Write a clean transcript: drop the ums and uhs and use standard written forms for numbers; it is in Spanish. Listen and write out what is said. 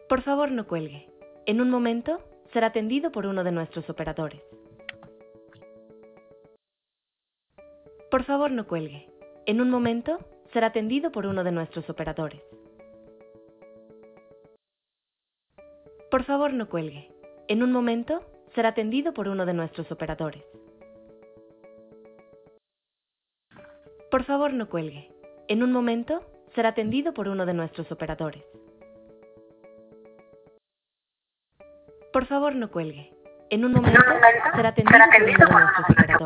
Por favor, no cuelgue. En un momento será atendido por uno de nuestros operadores. Por favor, no cuelgue. En un momento será atendido por uno de nuestros operadores. Por favor, no cuelgue. En un momento será atendido por uno de nuestros operadores. Por favor, no cuelgue. En un momento será atendido por uno de nuestros operadores. Por favor, no cuelgue. En un momento será atendido por uno de nuestros operadores.